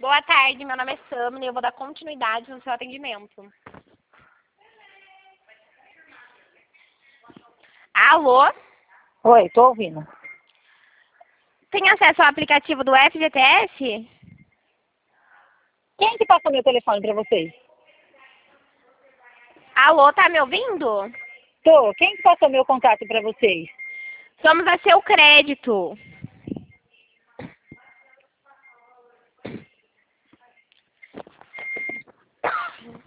Boa tarde, meu nome é Sammy e eu vou dar continuidade no seu atendimento. Alô? Oi, tô ouvindo. Tem acesso ao aplicativo do FGTS? Quem que passou meu telefone pra vocês? Alô, tá me ouvindo? Tô. Quem que passou meu contato pra vocês? Somos a Seu Crédito.